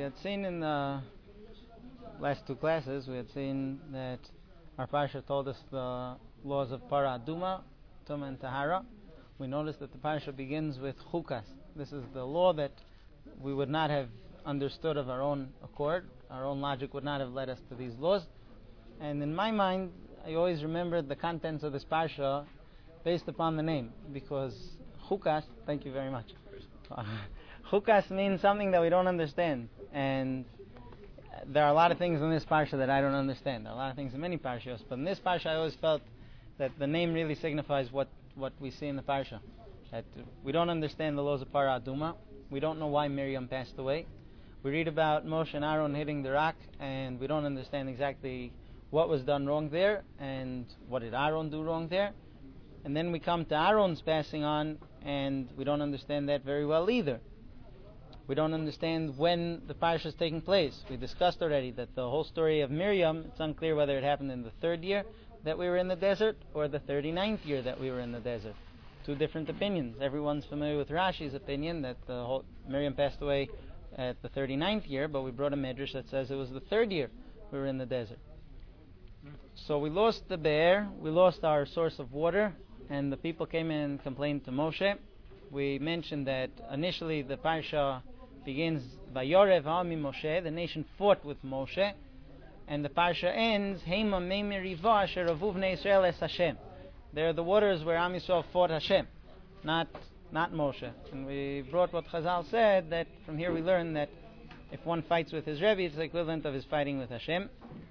had seen in the last two classes, we had seen that our Parsha told us the laws of Para Aduma, Tuma and Tahara. We noticed that the Parsha begins with Chukas. This is the law that we would not have understood of our own accord. Our own logic would not have led us to these laws. And in my mind, I always remembered the contents of this Parsha based upon the name, because Chukas, thank you very much. Chukas means something that we don't understand, and there are a lot of things in this parsha that I don't understand. There are a lot of things in many parshas, but in this parsha I always felt that the name really signifies what we see in the parsha. That we don't understand the laws of Para Aduma. We don't know why Miriam passed away. We read about Moshe and Aaron hitting the rock, and we don't understand exactly what was done wrong there, and what did Aaron do wrong there. And then we come to Aaron's passing on, and we don't understand that very well either. We don't understand when the parsha is taking place. We discussed already that the whole story of Miriam, it's unclear whether it happened in the 3rd year that we were in the desert or the 39th year that we were in the desert. Two different opinions. Everyone's familiar with Rashi's opinion that Miriam passed away at the 39th year, but we brought a medrash that says it was the 3rd year we were in the desert. So we lost the bear, we lost our source of water, and the people came in and complained to Moshe. We mentioned that initially the parsha begins Vayorev Ha'ami Moshe, the nation fought with Moshe, and the parsha ends Heima Meimir Riva Asher Avu Bnei Yisrael Es Hashem. There are the waters where Am Yisrael fought Hashem, not Moshe. And we brought what Chazal said, that from here we learn that if one fights with his Rebbe, it's the equivalent of his fighting with Hashem.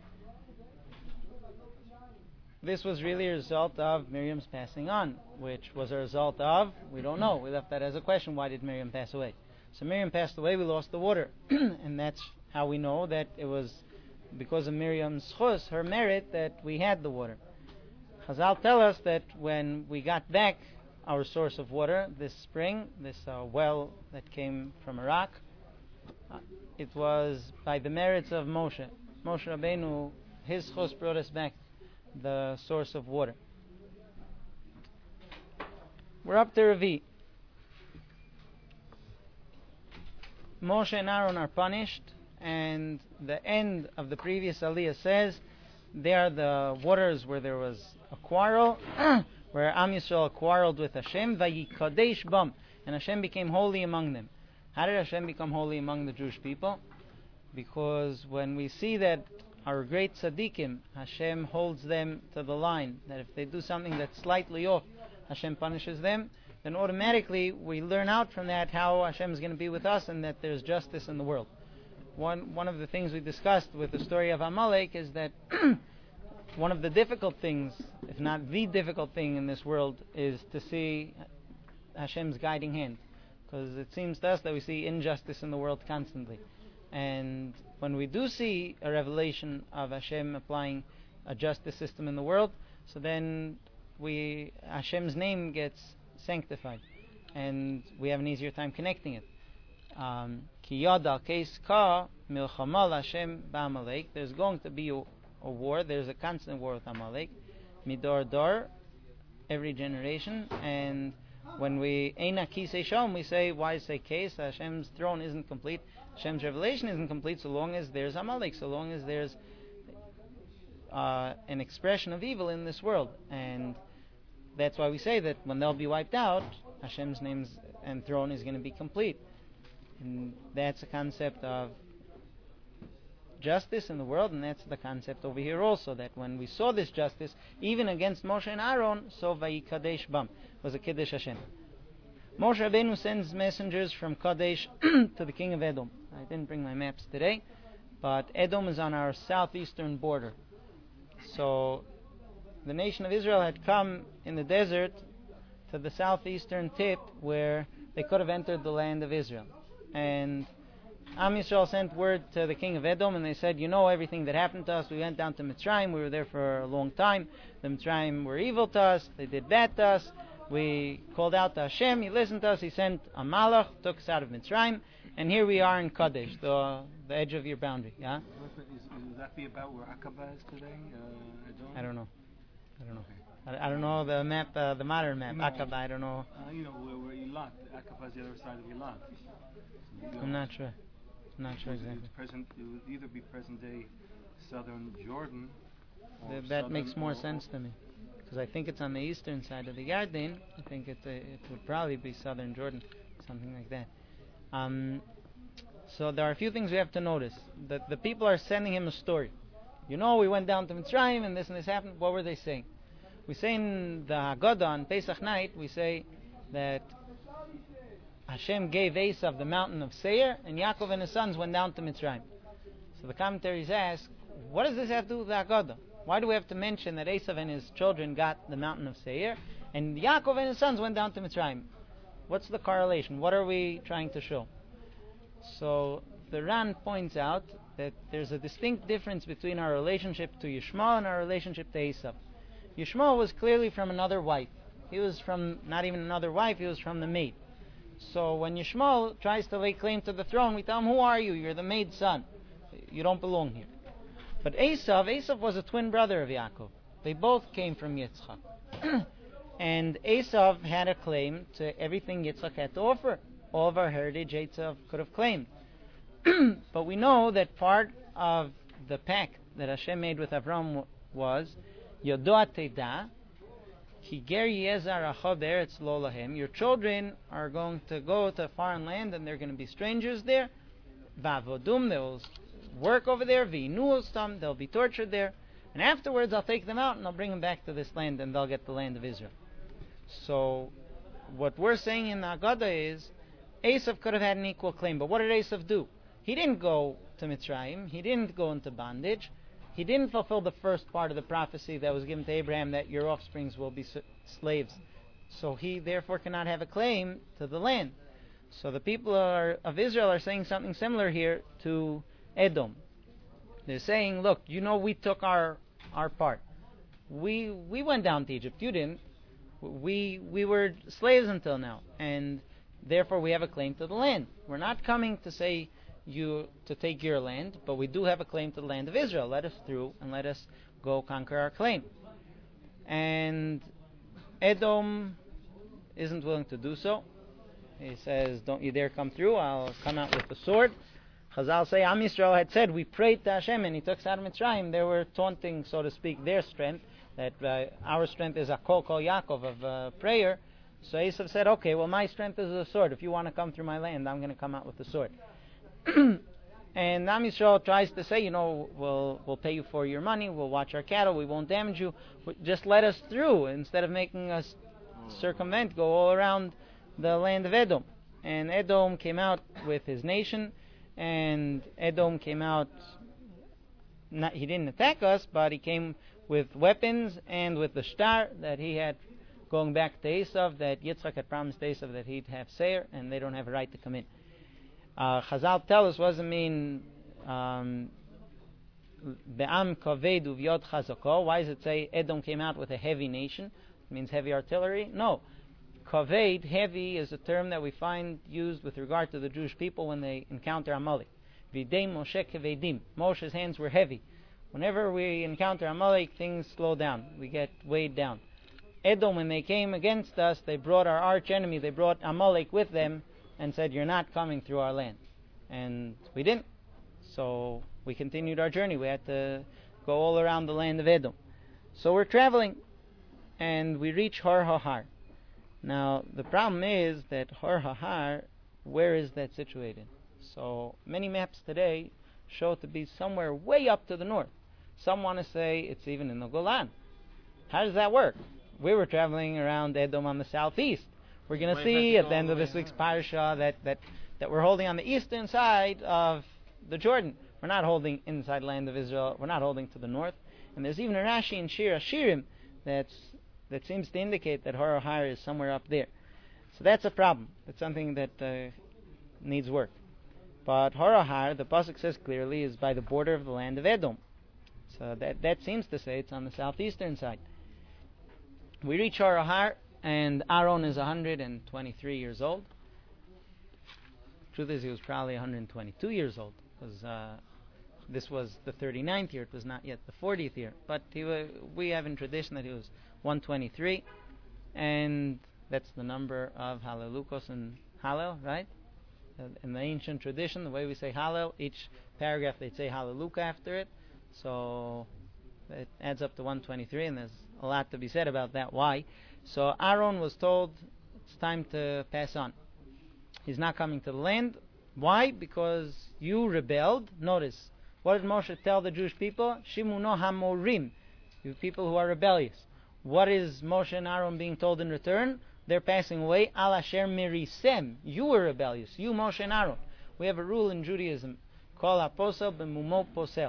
This was really a result of Miriam's passing on, which was a result of, we don't know. We left that as a question, why did Miriam pass away? So Miriam passed away, we lost the water. And that's how we know that it was because of Miriam's chus, her merit, that we had the water. Chazal tell us that when we got back our source of water, this spring, this well that came from Iraq, it was by the merits of Moshe. Moshe Rabbeinu, his chus brought us back the source of water. We're up to Revi. Moshe and Aaron are punished, and the end of the previous Aliyah says they are the waters where there was a quarrel, where Am Yisrael quarreled with Hashem, Vayikadesh Bam, and Hashem became holy among them. How did Hashem become holy among the Jewish people? Because when we see that our great tzaddikim, Hashem holds them to the line, that if they do something that's slightly off, Hashem punishes them, then automatically we learn out from that how Hashem is going to be with us and that there's justice in the world. One of the things we discussed with the story of Amalek is that one of the difficult things, if not the difficult thing in this world, is to see Hashem's guiding hand. Because it seems to us that we see injustice in the world constantly. And when we do see a revelation of Hashem applying a justice system in the world, so then Hashem's name gets sanctified, and we have an easier time connecting it. Ki yad al keis ka milchama Hashem ba'Amalek. There's going to be a war. There's a constant war with Amalek, midor dor, every generation. And when we Eina Kisei Shalom, we say, why say case? Hashem's throne isn't complete. Hashem's revelation isn't complete so long as there's Amalek, so long as there's an expression of evil in this world. And that's why we say that when they'll be wiped out, Hashem's names and throne is going to be complete. And that's a concept of justice in the world, and that's the concept over here also, that when we saw this justice, even against Moshe and Aaron, so Vayikadesh Bam was a Kiddush Hashem. Moshe Rabbeinu sends messengers from Kadesh to the king of Edom. I didn't bring my maps today, but Edom is on our southeastern border. So the nation of Israel had come in the desert to the southeastern tip where they could have entered the land of Israel. And Am Yisrael sent word to the king of Edom, and they said, you know everything that happened to us. We went down to Mitzrayim. We were there for a long time. The Mitzrayim were evil to us. They did bad to us. We called out to Hashem. He listened to us. He sent a malach, took us out of Mitzrayim. And here we are in Kadesh, the edge of your boundary. Yeah? Would that be about where Aqaba is today? I don't know. I don't know the map, the modern map. Aqaba, I don't know. Where Eilat. Aqaba is the other side of Eilat. I'm not sure. Not sure exactly. It would either be present day southern Jordan. Or That makes more sense to me, because I think it's on the eastern side of the Yarden. I think it would probably be southern Jordan, something like that. So there are a few things we have to notice. That the people are sending him a story. We went down to Mitzrayim and this happened. What were they saying? We say in the Haggadah on Pesach night, we say that Hashem gave Esav the mountain of Seir, and Yaakov and his sons went down to Mitzrayim. So the commentaries ask, what does this have to do with the Haggadah? Why do we have to mention that Esav and his children got the mountain of Seir, and Yaakov and his sons went down to Mitzrayim? What's the correlation? What are we trying to show? So the Ran points out that there's a distinct difference between our relationship to Yishmael and our relationship to Esav. Yishmael was clearly from another wife. He was from not even another wife, he was from the maid. So when Yishmael tries to lay claim to the throne, we tell him, who are you? You're the maid's son. You don't belong here. But Esav was a twin brother of Yaakov. They both came from Yitzchak. And Esav had a claim to everything Yitzchak had to offer. All of our heritage Esav could have claimed. But we know that part of the pact that Hashem made with Avram was Yodoa Teda Ki ger Yezer Achad Eretz Lo Lahem. Your children are going to go to a foreign land and they're going to be strangers there. Vavodum, they will work over there. V'inu ostam, they'll be tortured there. And afterwards I'll take them out and I'll bring them back to this land and they'll get the land of Israel. So what we're saying in the Haggadah is Esav could have had an equal claim. But what did Esav do? He didn't go to Mitzrayim. He didn't go into bondage. He didn't fulfill the first part of the prophecy that was given to Abraham that your offsprings will be slaves. So he therefore cannot have a claim to the land. So the people of Israel are saying something similar here to Edom. They're saying, look, we took our part. We went down to Egypt. You didn't. We were slaves until now. And therefore we have a claim to the land. We're not coming to say you to take your land, but we do have a claim to the land of Israel. Let us through and let us go conquer our claim. And Edom isn't willing to do so. He says, don't you dare come through, I'll come out with the sword. Chazal say, Am Yisrael had said, we prayed to Hashem and he took us out of Mitzrayim. They were taunting, so to speak, their strength, that our strength is a kol Yaakov of prayer. So Esav said, okay, well my strength is a sword. If you want to come through my land, I'm going to come out with the sword. And Am Yisrael tries to say, we'll pay you for your money, we'll watch our cattle, we won't damage you, just let us through instead of making us circumvent, go all around the land of Edom. And Edom came out with his nation, and Edom came out, he didn't attack us, but he came with weapons and with the star that he had going back to Esav, that Yitzchak had promised Esav that he'd have Seir, and they don't have a right to come in. Chazal tell us what does it mean Be'am kaved uvyod chazako. Why does it say Edom came out with a heavy nation? It means heavy artillery? No. Kaved, heavy, is a term that we find used with regard to the Jewish people when they encounter Amalek. Videi Moshe kevedim. Moshe's hands were heavy. Whenever we encounter Amalek, things slow down. We get weighed down. Edom, when they came against us, they brought our arch enemy, they brought Amalek with them, and said, you're not coming through our land. And we didn't. So we continued our journey. We had to go all around the land of Edom. So we're traveling, and we reach Har HaHar. Now, the problem is that Har HaHar, where is that situated? So many maps today show it to be somewhere way up to the north. Some want to say it's even in the Golan. How does that work? We were traveling around Edom on the southeast. We're going to see at the end of this week's parasha that we're holding on the eastern side of the Jordan. We're not holding inside the land of Israel. We're not holding to the north. And there's even a Rashi in Shir Hashirim that seems to indicate that Har HaHar is somewhere up there. So that's a problem. That's something that needs work. But Har HaHar, the pasuk says clearly, is by the border of the land of Edom. So that seems to say it's on the southeastern side. We reach Har HaHar, and Aaron is 123 years old. Truth is, he was probably 122 years old, because this was the 39th year. It was not yet the 40th year. But we have in tradition that he was 123, and that's the number of Hallelukos and Hallel, right? In the ancient tradition, the way we say Hallel, each paragraph they'd say Hallelujah after it. So it adds up to 123, and there's a lot to be said about that. Why? So Aaron was told it's time to pass on. He's not coming to the land. Why? Because you rebelled. Notice, what did Moshe tell the Jewish people? Shimuno hamorim, you people who are rebellious. What is Moshe and Aaron being told in return? They're passing away. Al asher mirisem, you were rebellious. You, Moshe and Aaron. We have a rule in Judaism called aposel b'mumo posel.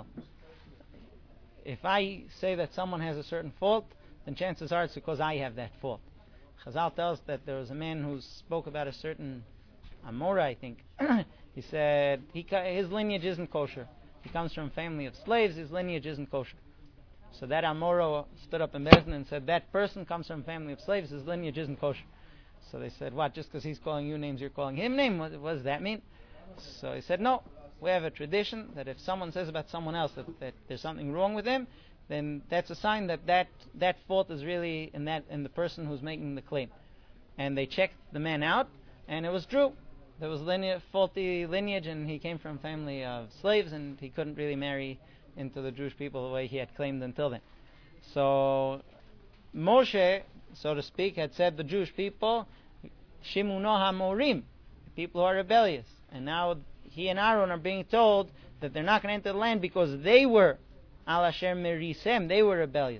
If I say that someone has a certain fault, then chances are it's because I have that fault. Chazal tells that there was a man who spoke about a certain Amora, I think. He said his lineage isn't kosher. He comes from a family of slaves. His lineage isn't kosher. So that Amora stood up in Bezdin and said, that person comes from a family of slaves. His lineage isn't kosher. So they said, what? Just because he's calling you names, you're calling him name? What does that mean? So he said, no. We have a tradition that if someone says about someone else that there's something wrong with him, then that's a sign that fault is really in the person who's making the claim. And they checked the man out, and it was true. There was faulty lineage, and he came from a family of slaves, and he couldn't really marry into the Jewish people the way he had claimed until then. So Moshe, so to speak, had said the Jewish people, Shimuno hamorim, people who are rebellious. And now he and Aaron are being told that they're not going to enter the land because they were al asher merisem, they were rebellious.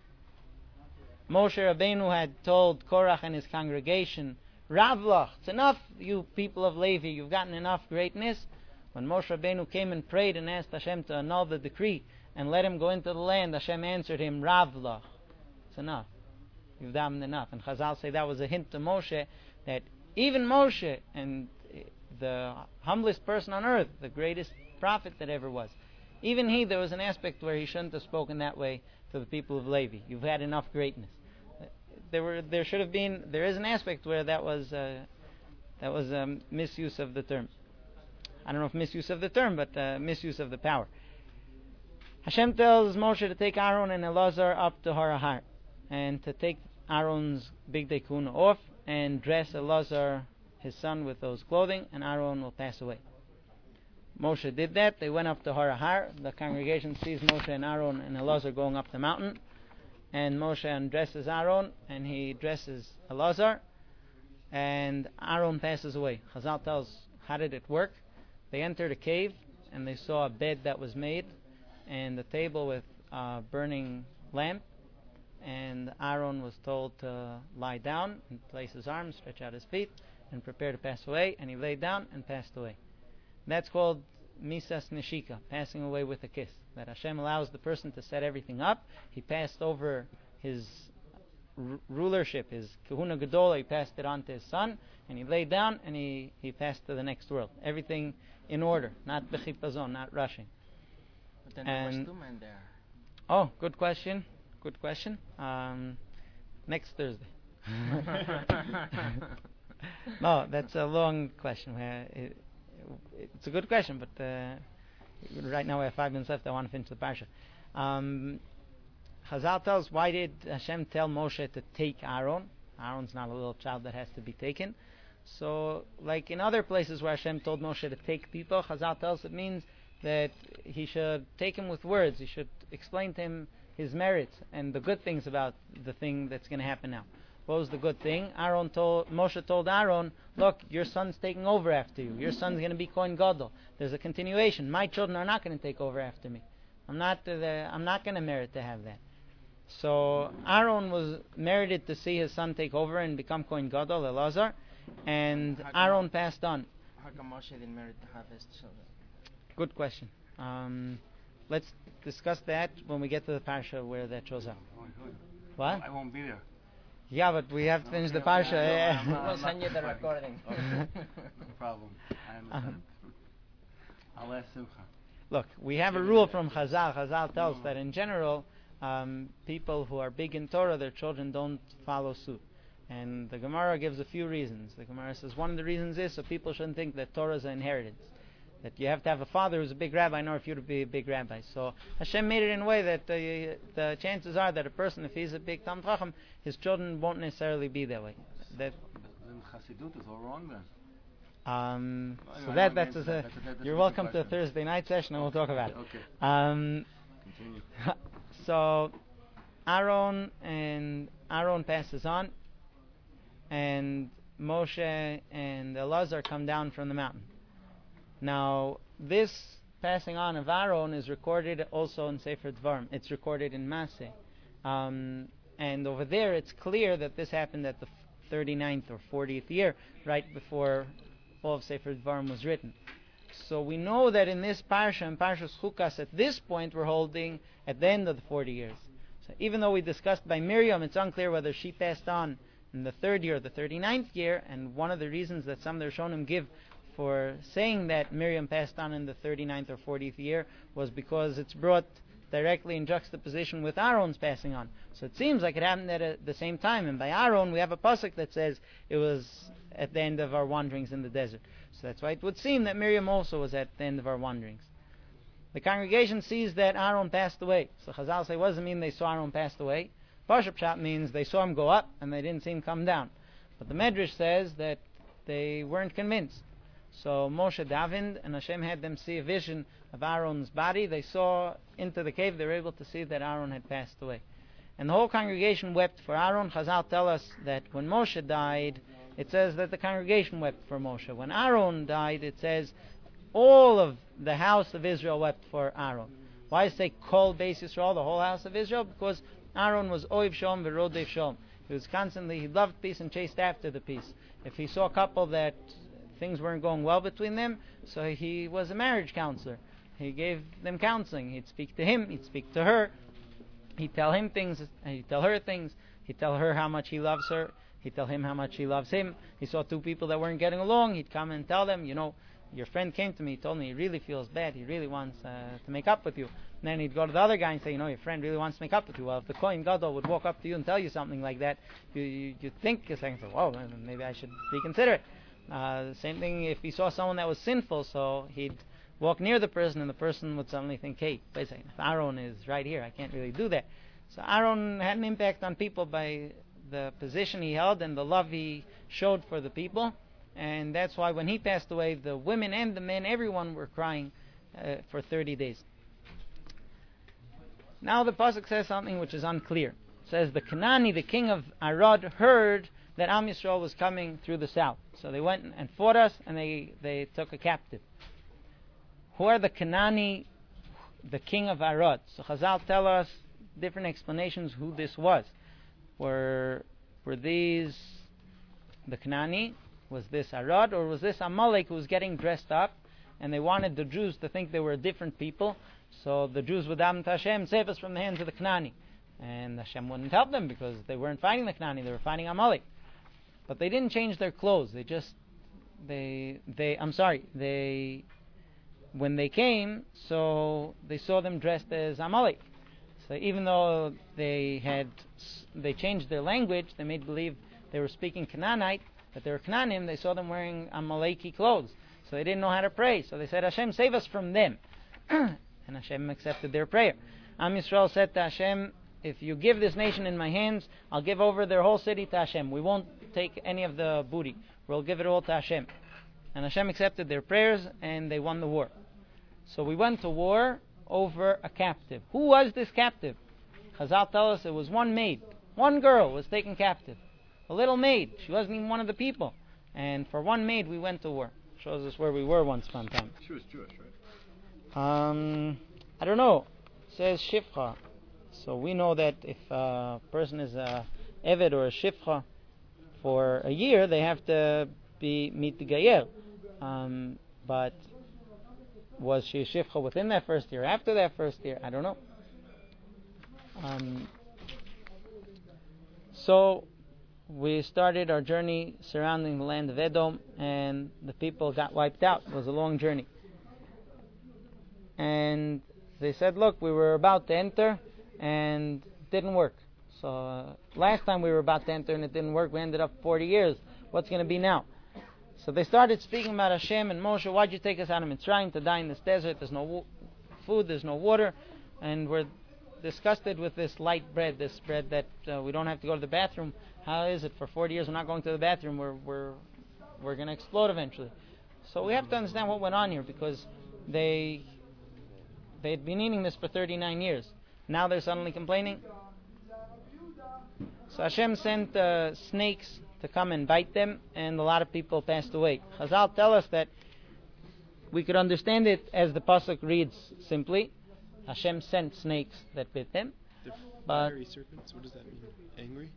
Moshe Rabbeinu had told Korach and his congregation, Ravlach, it's enough, you people of Levi, you've gotten enough greatness. When Moshe Rabbeinu came and prayed and asked Hashem to annul the decree and let him go into the land, Hashem answered him, Ravlach, it's enough, you've done enough. And Chazal say that was a hint to Moshe that even Moshe, and the humblest person on earth, the greatest prophet that ever was, even he, there was an aspect where he shouldn't have spoken that way to the people of Levi. You've had enough greatness. There is an aspect where that was misuse of the term. I don't know if misuse of the term, but misuse of the power. Hashem tells Moshe to take Aaron and Elazar up to Har HaHar and to take Aaron's big dekuna off and dress Elazar, his son, with those clothing, and Aaron will pass away. Moshe did that. They went up to Har HaHar. The congregation sees Moshe and Aaron and Elazar going up the mountain, and Moshe undresses Aaron and he dresses Elazar, and Aaron passes away. Chazal tells, how did it work? They entered a cave and they saw a bed that was made and a table with a burning lamp, and Aaron was told to lie down and place his arms, stretch out his feet, and prepare to pass away, and he laid down and passed away. That's called Misas Neshika, passing away with a kiss. That Hashem allows the person to set everything up. He passed over his rulership, his Kahuna Gedola, he passed it on to his son, and he laid down and he passed to the next world. Everything in order, not bechipazon, not rushing. But then there was 2 men there. Oh, good question. Good question. Next Thursday. No, that's a long question. It's a good question, but right now we have 5 minutes left. I want to finish the parsha. Chazal tells, why did Hashem tell Moshe to take Aaron? Aaron's not a little child that has to be taken. So, like in other places where Hashem told Moshe to take people, Chazal tells it means that he should take him with words. He should explain to him his merits and the good things about the thing that's going to happen now. What was the good thing? Moshe told Aaron, look, your son's taking over after you. Your son's going to be Kohen Gadol. There's a continuation. My children are not going to take over after me. I'm not going to merit to have that. So Aaron was merited to see his son take over and become Kohen Gadol, Elazar, and Aaron passed on. How come Moshe didn't merit to have his children? Good question. Let's discuss that when we get to the parsha where that shows up. What? I won't be there. Yeah, but we have to finish the parsha. We'll send you the recording. No problem. I understand. I'll ask Simcha. Look, we have a rule from Chazal. Chazal tells that in general, people who are big in Torah, their children don't follow suit. And the Gemara gives a few reasons. The Gemara says one of the reasons is so people shouldn't think that Torah is an inheritance. That you have to have a father who's a big rabbi in order for you to be a big rabbi. So Hashem made it in a way that the chances are that a person, if he's a big Talmid Chacham, his children won't necessarily be that way. That then Chassidut is all wrong then. So that's you're welcome to a Thursday night session, and we'll talk about it. Okay. Continue. So Aaron passes on, and Moshe and Elazar come down from the mountain. Now, this passing on of Aaron is recorded also in Sefer Dvarim. It's recorded in Maseh. And over there, it's clear that this happened at the 39th or 40th year, right before all of Sefer Dvarim was written. So we know that in this parsha, in Parshas Chukas, at this point, we're holding at the end of the 40 years. So even though we discussed by Miriam, it's unclear whether she passed on in the 3rd year or the 39th year, and one of the reasons that some of the Rishonim give for saying that Miriam passed on in the 39th or 40th year was because it's brought directly in juxtaposition with Aaron's passing on. So it seems like it happened at the same time, and by Aaron we have a pasuk that says it was at the end of our wanderings in the desert. So that's why it would seem that Miriam also was at the end of our wanderings. The congregation sees that Aaron passed away. So Chazal say, what does it mean they saw Aaron passed away? Pashup Pshat means they saw him go up and they didn't see him come down. But the Medrash says that they weren't convinced. So Moshe davened, and Hashem had them see a vision of Aaron's body. They saw into the cave. They were able to see that Aaron had passed away. And the whole congregation wept for Aaron. Chazal tell us that when Moshe died, it says that the congregation wept for Moshe. When Aaron died, it says all of the house of Israel wept for Aaron. Why say Kol Beis Yisrael, the whole house of Israel? Because Aaron was Oiv Shalom v'Rodef Shalom. He loved peace and chased after the peace. If he saw a couple that things weren't going well between them, so he was a marriage counselor. He gave them counseling. He'd speak to him, he'd speak to her. He'd tell him things, he'd tell her things. He'd tell her how much he loves her. He'd tell him how much he loves him. He saw two people that weren't getting along. He'd come and tell them, your friend came to me, he told me he really feels bad. He really wants to make up with you. And then he'd go to the other guy and say, your friend really wants to make up with you. Well, if the Kohen Gadol would walk up to you and tell you something like that, you'd think a second, whoa, maybe I should reconsider it. Same thing if he saw someone that was sinful, so he'd walk near the person and the person would suddenly think, hey, wait a second, if Aaron is right here, I can't really do that. So Aaron had an impact on people by the position he held and the love he showed for the people, and that's why when he passed away, the women and the men, everyone were crying for 30 days. Now the pasuk says something which is unclear. It says the Kanani, the king of Arad, heard that Am Yisrael was coming through the south. So they went and fought us, and they took a captive. Who are the Kanani, the king of Arad? So Chazal tell us different explanations who this was. Were these the Kanani? Was this Arad? Or was this Amalek who was getting dressed up, and they wanted the Jews to think they were different people? So the Jews would daven to Hashem, save us from the hands of the Kanani. And Hashem wouldn't help them because they weren't fighting the Kanani, they were fighting Amalek. But they didn't change their clothes. When they came, so they saw them dressed as Amalek. So even though they changed their language, they made believe they were speaking Canaanite, that they were Canaanim, they saw them wearing Amaleki clothes. So they didn't know how to pray. So they said, Hashem, save us from them. And Hashem accepted their prayer. Am Yisrael said to Hashem, if you give this nation in my hands, I'll give over their whole city to Hashem. We won't take any of the booty. We'll give it all to Hashem. And Hashem accepted their prayers, and they won the war. So we went to war over a captive. Who was this captive? Chazal tell us it was one maid. One girl was taken captive. A little maid. She wasn't even one of the people. And for one maid, we went to war. Shows us where we were once upon a time. She was Jewish, right? I don't know. It says Shifcha. So we know that if a person is a Eved or a Shifcha for a year, they have to be Mitgayer. But was she a Shifcha within that first year, after that first year? I don't know. So we started our journey surrounding the land of Edom, and the people got wiped out. It was a long journey. And they said, look, we were about to enter, and it didn't work. So last time we were about to enter and it didn't work, we ended up 40 years. What's going to be now? So they started speaking about Hashem and Moshe. Why'd you take us out of Mitzrayim to die in this desert? There's no food, there's no water, and we're disgusted with this light bread, this bread that we don't have to go to the bathroom. How is it for 40 years we're not going to the bathroom? We're going to explode eventually. So we have to understand what went on here, because they had been eating this for 39 years. Now they're suddenly complaining. So Hashem sent snakes to come and bite them, and a lot of people passed away. Chazal tell us that we could understand it as the pasuk reads simply. Hashem sent snakes that bit them. They're But- fiery serpents. What does that mean? Angry?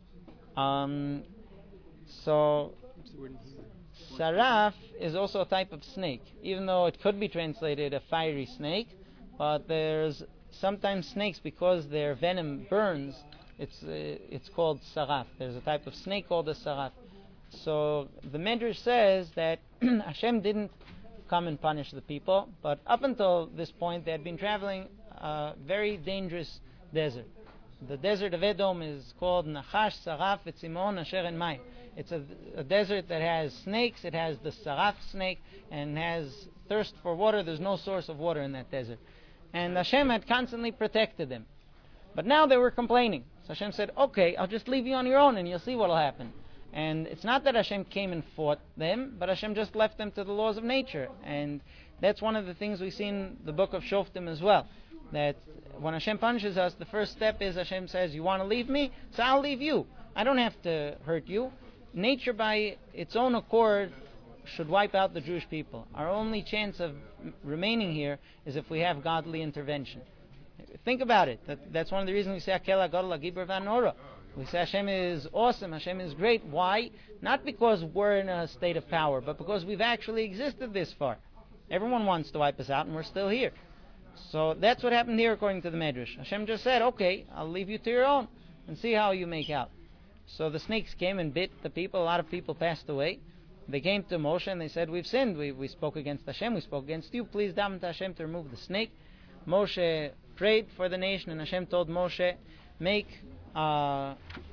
So What's the word in Hebrew? saraf is also a type of snake, even though it could be translated a fiery snake. But there's sometimes snakes, because their venom burns, it's called saraf. There's a type of snake called a saraf. So the Medrash says that Hashem didn't come and punish the people, but up until this point they had been traveling a very dangerous desert. The desert of Edom is called Nachash, Saraf, Etzimon, Asher and Mayim. It's a desert that has snakes. It has the Saraf snake and has thirst for water. There's no source of water in that desert. And Hashem had constantly protected them. But now they were complaining. So Hashem said, okay, I'll just leave you on your own and you'll see what will happen. And it's not that Hashem came and fought them, but Hashem just left them to the laws of nature. And that's one of the things we see in the book of Shoftim as well. That when Hashem punishes us, the first step is Hashem says, you want to leave me? So I'll leave you. I don't have to hurt you. Nature by its own accord should wipe out the Jewish people. Our only chance of remaining here is if we have godly intervention. Think about it. That's one of the reasons we say Akel HaGadol HaGibor VaNora. We say Hashem is awesome, Hashem is great. Why? Not because we're in a state of power, but because we've actually existed this far. Everyone wants to wipe us out and we're still here. So that's what happened here according to the Medrash. Hashem just said, okay, I'll leave you to your own and see how you make out. So the snakes came and bit the people. A lot of people passed away. They came to Moshe and they said, we've sinned. We spoke against Hashem. We spoke against you. Please daven to Hashem to remove the snake. Moshe prayed for the nation and Hashem told Moshe, make a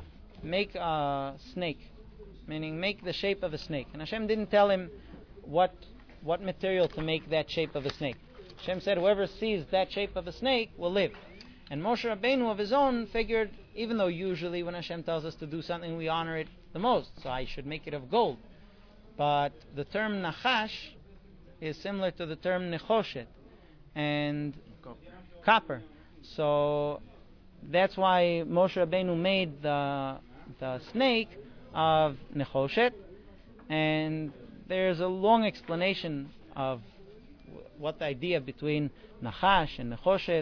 snake, meaning make the shape of a snake. And Hashem didn't tell him what material to make that shape of a snake. Hashem said, whoever sees that shape of a snake will live. And Moshe Rabbeinu of his own figured, even though usually when Hashem tells us to do something, we honor it the most, so I should make it of gold. But the term Nachash is similar to the term Nechoshet and copper. So that's why Moshe Rabbeinu made the snake of Nechoshet. And there's a long explanation of what the idea between Nachash and Nechoshet,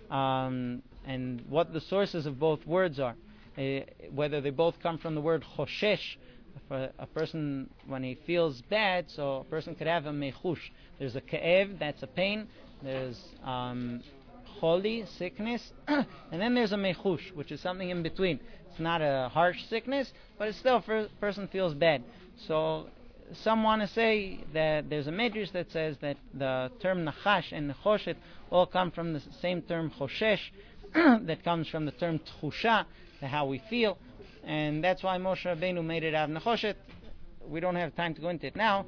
and what the sources of both words are. Whether they both come from the word Choshesh, for a person when he feels bad, so a person could have a mechush. There's a ke'ev, that's a pain. There's choli, sickness, and then there's a mechush, which is something in between. It's not a harsh sickness, but it's still a person feels bad. So some want to say that there's a medrash that says that the term nachash and nechoshet all come from the same term choshesh, that comes from the term tchusha, how we feel, and that's why Moshe Rabbeinu made it out of nechoshet. We don't have time to go into it now.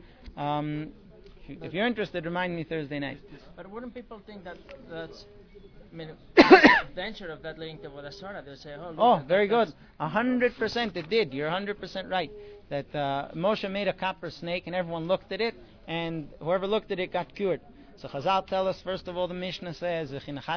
If you're interested, remind me Thursday night. But wouldn't people think that that's, I mean, the adventure of that leading to Vodasora? They'll say, oh, very good. 100% it did. You're 100% right. That Moshe made a copper snake and everyone looked at it, and whoever looked at it got cured. So Chazal tell us, first of all, the Mishnah says,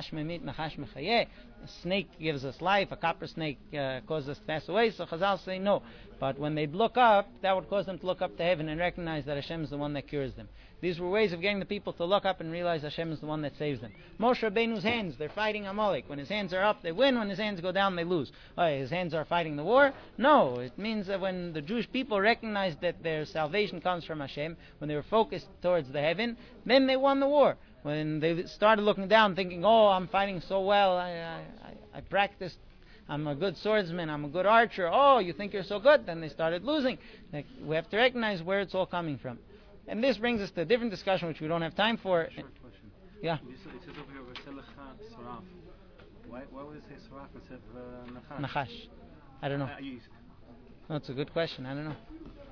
a snake gives us life, a copper snake causes us to pass away. So Chazal say no. But when they'd look up, that would cause them to look up to heaven and recognize that Hashem is the one that cures them. These were ways of getting the people to look up and realize Hashem is the one that saves them. Moshe Rabbeinu's hands, they're fighting Amalek. When his hands are up, they win. When his hands go down, they lose. His hands are fighting the war? No. It means that when the Jewish people recognized that their salvation comes from Hashem, when they were focused towards the heaven, then they won the war. When they started looking down, thinking, oh, I'm fighting so well, I practiced, I'm a good swordsman, I'm a good archer. Oh, you think you're so good? Then they started losing. We have to recognize where it's all coming from. And this brings us to a different discussion, which we don't have time for. Short question. Yeah. It says over here, V'selecha Soraf. Why would it say Soraf instead of Nachash? Nachash. I don't know. No, it's a good question. I don't know.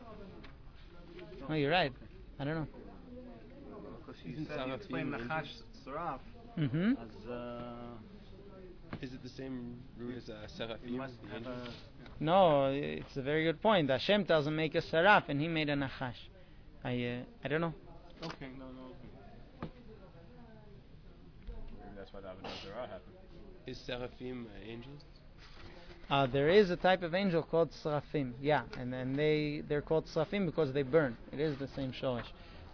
No, you're right. I don't know. Because you explained Nachash Soraf Mm-hmm. as Is it the same root as Seraphim? you must have a... No, it's a very good point. Hashem tells him make a saraf, and he made a nachash. I don't know. Okay, no, okay. Maybe that's why the Avodah Zarah happened. Is seraphim angels? There is a type of angel called Seraphim, yeah, and then they're called Seraphim because they burn. It is the same shorish.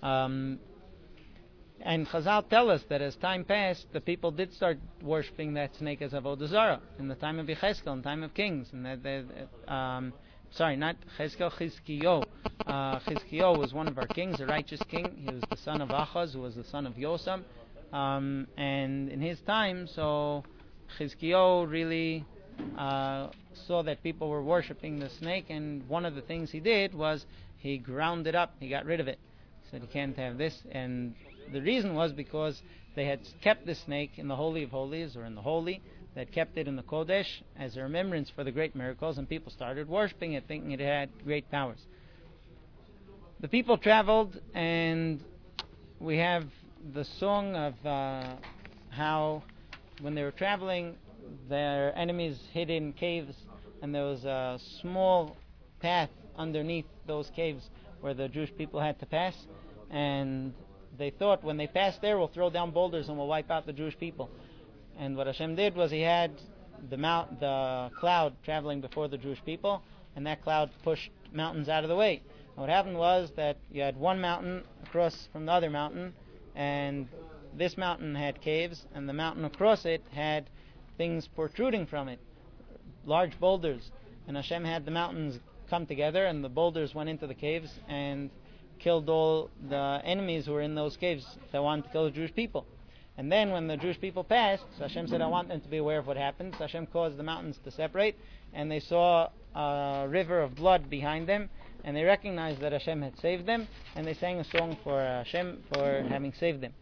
And Chazal tell us that as time passed, the people did start worshipping that snake as Avodah Zarah in the time of Yechezkel, in the time of kings. And sorry, not Chezkel, Chizkiyo. Chizkiyo was one of our kings, a righteous king. He was the son of Achaz, who was the son of Yosam. And in his time, so Chizkiyo really saw that people were worshipping the snake, and one of the things he did was he ground it up, he got rid of it. He said, you can't have this. And the reason was because they had kept the snake in the Holy of Holies, or in the Holy. They had kept it in the Kodesh as a remembrance for the great miracles, and people started worshipping it, thinking it had great powers. The people traveled, and we have the song of how when they were traveling, their enemies hid in caves, and there was a small path underneath those caves where the Jewish people had to pass, and they thought when they pass there, we'll throw down boulders and we'll wipe out the Jewish people. And what Hashem did was he had the cloud traveling before the Jewish people, and that cloud pushed mountains out of the way. And what happened was that you had one mountain across from the other mountain, and this mountain had caves, and the mountain across it had things protruding from it, large boulders. And Hashem had the mountains come together, and the boulders went into the caves and killed all the enemies who were in those caves that wanted to kill the Jewish people. And then when the Jewish people passed, so Hashem said, I want them to be aware of what happened. So Hashem caused the mountains to separate, and they saw a river of blood behind them, and they recognized that Hashem had saved them, and they sang a song for Hashem for having saved them.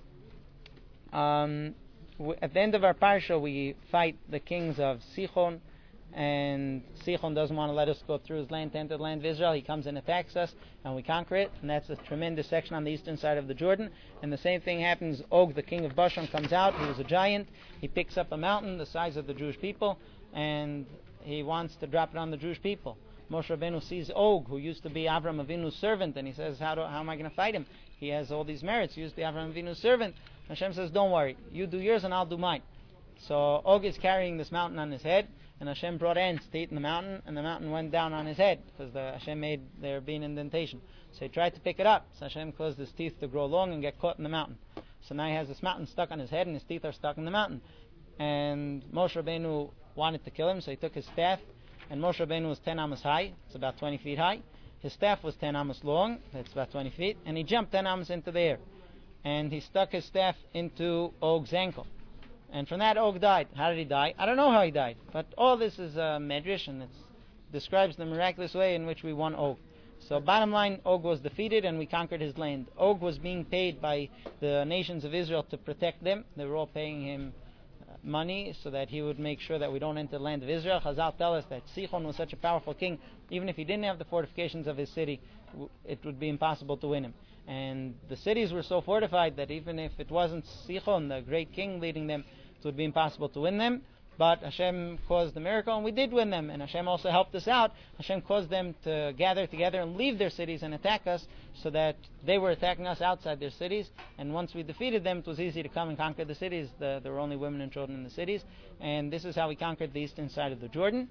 At the end of our parsha, we fight the kings of Sichon, and Sichon doesn't want to let us go through his land to enter the land of Israel. He comes and attacks us, and we conquer it, and that's a tremendous section on the eastern side of the Jordan. And the same thing happens. Og, the king of Bashan, comes out. He was a giant. He picks up a mountain the size of the Jewish people, and he wants to drop it on the Jewish people. Moshe Rabbeinu sees Og, who used to be Avram Avinu's servant, and he says, how am I going to fight him? He has all these merits. He used to be Avram Avinu's servant. Hashem says, don't worry, you do yours and I'll do mine. So Og is carrying this mountain on his head, and Hashem brought ants to eat in the mountain, and the mountain went down on his head, because Hashem made there be an indentation. So he tried to pick it up, so Hashem caused his teeth to grow long and get caught in the mountain. So now he has this mountain stuck on his head, and his teeth are stuck in the mountain. And Moshe Rabbeinu wanted to kill him, so he took his staff, and Moshe Rabbeinu was 10 amos high, it's about 20 feet high. His staff was 10 amos long, that's about 20 feet, and he jumped 10 amos into the air. And he stuck his staff into Og's ankle. And from that, Og died. How did he die? I don't know how he died. But all this is a medrash, and it describes the miraculous way in which we won Og. So bottom line, Og was defeated, and we conquered his land. Og was being paid by the nations of Israel to protect them. They were all paying him money so that he would make sure that we don't enter the land of Israel. Chazal tell us that Sichon was such a powerful king, even if he didn't have the fortifications of his city, it would be impossible to win him. And the cities were so fortified that even if it wasn't Sichon, the great king, leading them, it would be impossible to win them. But Hashem caused the miracle, and we did win them. And Hashem also helped us out. Hashem caused them to gather together and leave their cities and attack us, so that they were attacking us outside their cities. And once we defeated them, it was easy to come and conquer the cities. There were only women and children in the cities. And this is how we conquered the eastern side of the Jordan.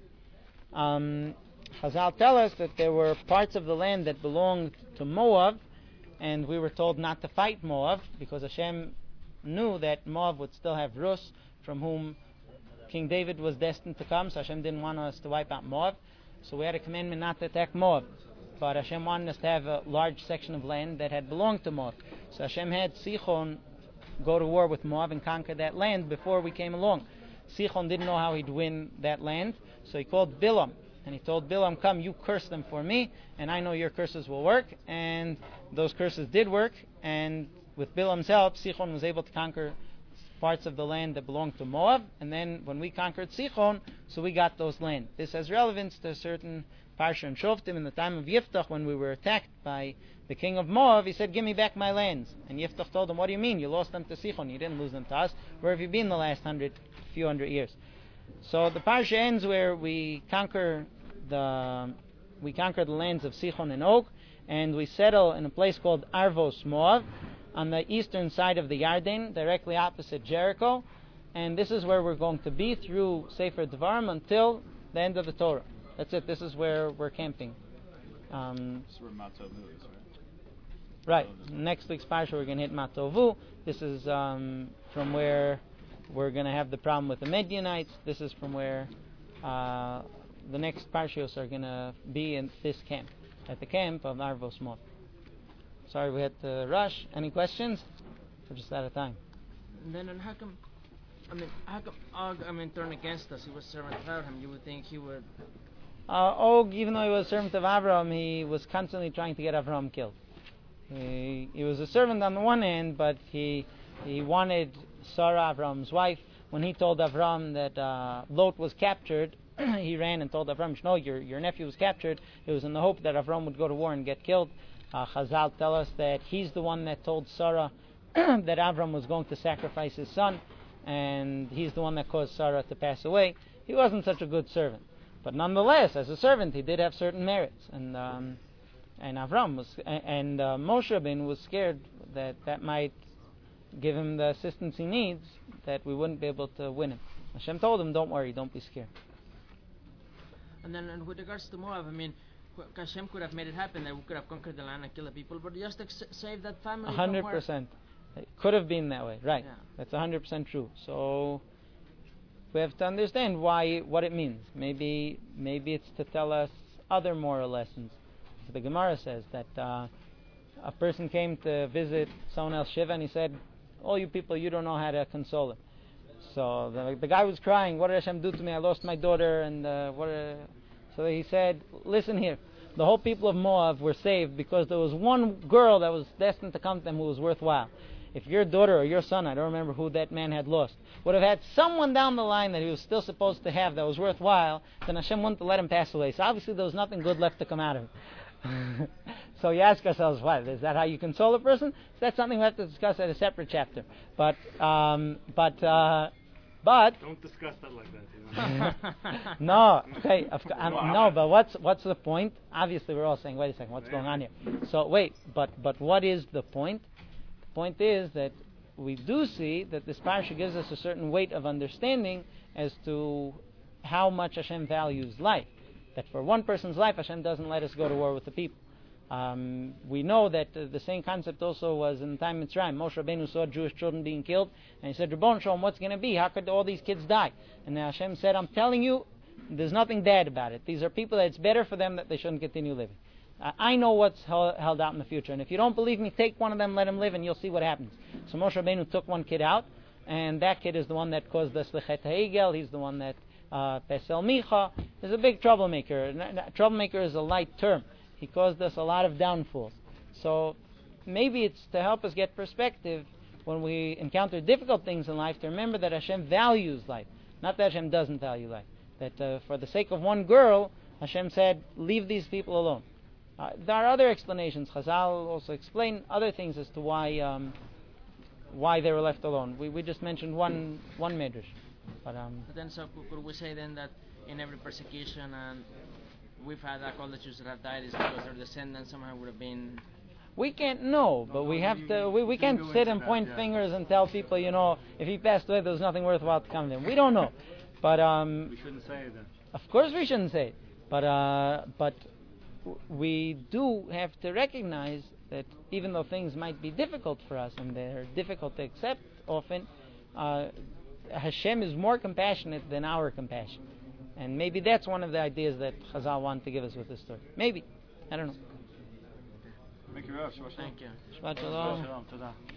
Chazal tell us that there were parts of the land that belonged to Moab, and we were told not to fight Moab, because Hashem knew that Moab would still have Rus, from whom King David was destined to come, so Hashem didn't want us to wipe out Moab. So we had a commandment not to attack Moab. But Hashem wanted us to have a large section of land that had belonged to Moab. So Hashem had Sichon go to war with Moab and conquer that land before we came along. Sichon didn't know how he'd win that land, so he called Bilam. And he told Bilam, come, you curse them for me, and I know your curses will work. And those curses did work, and with Bilam's help, Sichon was able to conquer parts of the land that belonged to Moab. And then when we conquered Sichon, so we got those land. This has relevance to a certain Parsha and Shoftim. In the time of Yiftach, when we were attacked by the king of Moab, he said, give me back my lands. And Yiftach told him, what do you mean? You lost them to Sichon. You didn't lose them to us. Where have you been the last few hundred years? So the Parsha ends where we conquer the lands of Sichon and Og, and we settle in a place called Arvos Moav, on the eastern side of the Yarden, directly opposite Jericho, and this is where we're going to be through Sefer Devarim until the end of the Torah. That's it. This is where we're camping. This is where Matzah is, Right. Next week's parsha we're going to hit Matovu. This is from where we're going to have the problem with the Midianites. This is from where the next parshas are going to be in this camp, at the camp of Arvos Moav. Sorry we had to rush. Any questions? We're just out of time. And then, how come Og, turned against us? He was servant of Abraham. You would think he would... Og, even though he was a servant of Abraham, he was constantly trying to get Abraham killed. He was a servant on the one hand, but he wanted Sarah, Abraham's wife. When he told Abraham that Lot was captured, he ran and told Abraham, "No, your nephew was captured." It was in the hope that Abraham would go to war and get killed. Chazal tell us that he's the one that told Sarah that Abraham was going to sacrifice his son, and he's the one that caused Sarah to pass away. He wasn't such a good servant, but nonetheless, as a servant, he did have certain merits. And Avram was, and Moshe Rabbeinu was scared that might give him the assistance he needs, that we wouldn't be able to win him. Hashem told him, "Don't worry, don't be scared." And then, with regards to Moab, Hashem could have made it happen that we could have conquered the land and killed the people, but just to save that family. 100%. It could have been that way, right? Yeah. That's 100% true. So we have to understand what it means. Maybe it's to tell us other moral lessons. So the Gemara says that a person came to visit someone else Shiva, and he said, "All you people, you don't know how to console him." So the guy was crying, "What did Hashem do to me? I lost my daughter." And so he said, "Listen here. The whole people of Moab were saved because there was one girl that was destined to come to them who was worthwhile. If your daughter or your son, I don't remember who that man had lost, would have had someone down the line that he was still supposed to have that was worthwhile, then Hashem wouldn't have let him pass away. So obviously there was nothing good left to come out of it." So you ask ourselves, what, is that how you console a person? So that's something we have to discuss at a separate chapter. But Don't discuss that like that. No, okay, no. But what's the point? Obviously, we're all saying, wait a second, what's going on here? So wait, but what is the point? The point is that we do see that this parasha gives us a certain weight of understanding as to how much Hashem values life. That for one person's life, Hashem doesn't let us go to war with the people. We know that the same concept also was in the time of Mitzrayim. Moshe Rabbeinu saw Jewish children being killed, and he said, "Ribbon Shalom, what's going to be? How could all these kids die?" And Hashem said, "I'm telling you, there's nothing bad about it. These are people that it's better for them that they shouldn't continue living. I know what's held out in the future, and if you don't believe me, take one of them, let him live, and you'll see what happens." So Moshe Rabbeinu took one kid out, and that kid is the one that caused the Slichet HaEgel. He's the one that Pesel Micha is a big troublemaker. Troublemaker is a light term. He caused us a lot of downfalls. So maybe it's to help us get perspective when we encounter difficult things in life, to remember that Hashem values life, not that Hashem doesn't value life. That for the sake of one girl, Hashem said, "Leave these people alone." There are other explanations. Chazal also explain other things as to why they were left alone. We just mentioned one medrash. But then, so could we say then that in every persecution and we've had all the Jews that have died is because their descendants somehow would have been... We can't know, but we have to. We can't sit and point fingers and tell people, if he passed away, there was nothing worthwhile to come to him. We don't know. But we shouldn't say it then. Of course we shouldn't say it. But we do have to recognize that even though things might be difficult for us, and they're difficult to accept often, Hashem is more compassionate than our compassion. And maybe that's one of the ideas that Chazal wanted to give us with this story. Maybe. I don't know. Thank you, Rav. Shabbat shalom. Thank you. Shabbat shalom. Shalom. Todah.